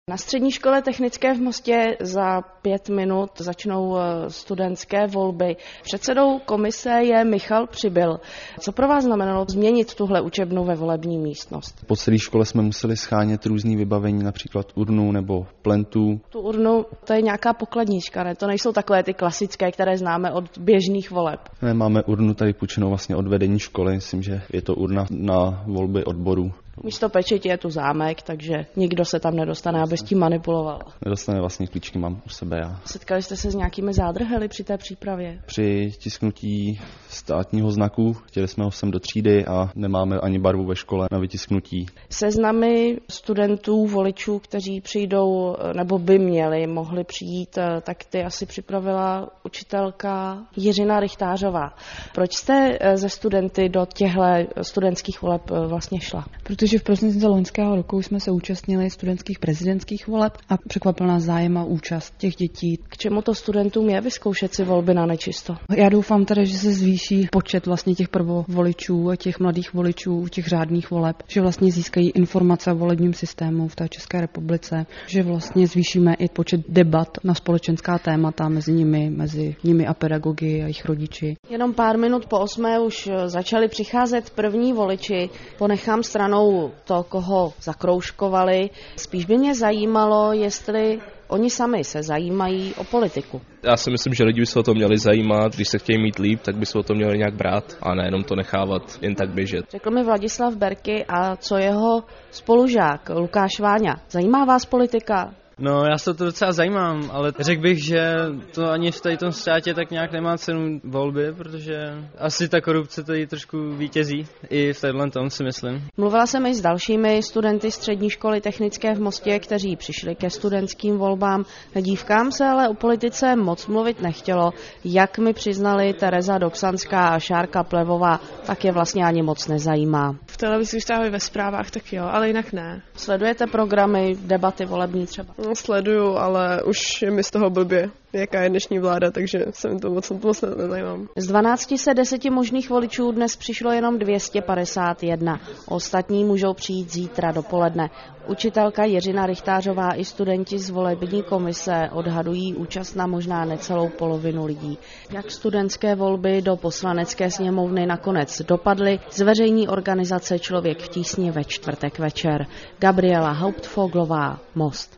Na střední škole technické v Mostě za 5 minut začnou studentské volby. Předsedou komise je Michal Přibyl. Co pro vás znamenalo změnit tuhle učebnu ve volební místnost? Po celé škole jsme museli schánět různý vybavení, například urnu nebo plentu. Tu urnu, to je nějaká pokladnička, ne? To nejsou takové ty klasické, které známe od běžných voleb. Ne, máme urnu tady půjčenou vlastně od vedení školy, myslím, že je to urna na volby odborů. Místo pečeti je tu zámek, takže nikdo se tam nedostane, aby s tím manipuloval. Nedostane vlastně klíčky, mám u sebe já. Setkali jste se s nějakými zádrhely při té přípravě? Při tisknutí státního znaku chtěli jsme ho sem do třídy a nemáme ani barvu ve škole na vytisknutí. Seznamy studentů, voličů, kteří přijdou nebo by mohli přijít, tak ty asi připravila učitelka Jiřina Rychtářová. Proč jste ze studenty do těchto studentských voleb vlastně šla? Protože v prosinci loňského roku jsme se účastnili studentských prezidentských voleb a překvapil nás zájem a účast těch dětí. K čemu to studentům je vyzkoušet si volby na nečisto? Já doufám teda, že se zvýší počet vlastně těch prvovoličů, těch mladých voličů, těch řádných voleb, že vlastně získají informace o volebním systému v té České republice, že vlastně zvýšíme i počet debat na společenská témata mezi nimi a pedagogy a jejich rodiči. Jenom pár minut po 8 už začali přicházet první voliči. Ponechám stranou to, koho zakroužkovali. Spíš by mě zajímalo, jestli oni sami se zajímají o politiku. Já si myslím, že lidi by se o to měli zajímat, když se chtějí mít líp, tak by se o to měli nějak brát a nejenom to nechávat jen tak běžet. Řekl mi Vladislav Berky a co jeho spolužák Lukáš Váňa. Zajímá vás politika? No, já se to docela zajímám, ale řekl bych, že to ani v tom státě tak nějak nemá cenu volby, protože asi ta korupce tady trošku vítězí, i v téhle tom si myslím. Mluvila jsem i s dalšími studenty střední školy technické v Mostě, kteří přišli ke studentským volbám. Dívkám se ale o politice moc mluvit nechtělo. Jak mi přiznali Tereza Doksanská a Šárka Plevová, tak je vlastně ani moc nezajímá. V televizi už stávají ve zprávách, tak jo, ale jinak ne. Sledujete programy, debaty volební třeba? No, sleduju, ale už je mi z toho blbě, jaká je dnešní vláda, takže se mi to moc nezajímám. Z 12 se 10 možných voličů dnes přišlo jenom 251. Ostatní můžou přijít zítra dopoledne. Učitelka Jiřina Rychtářová i studenti z volební komise odhadují účast na možná necelou polovinu lidí. Jak studentské volby do poslanecké sněmovny nakonec dopadly, zveřejní organizace Člověk v tísni ve čtvrtek večer. Gabriela Hauptfoglová, Most.